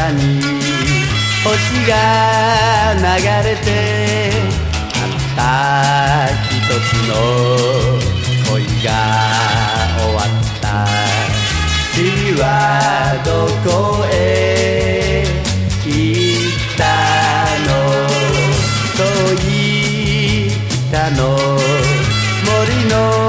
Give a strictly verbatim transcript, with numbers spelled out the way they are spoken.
空に星が流れて、たった一つの恋が終わった。君はどこへ行ったの？遠い北の森の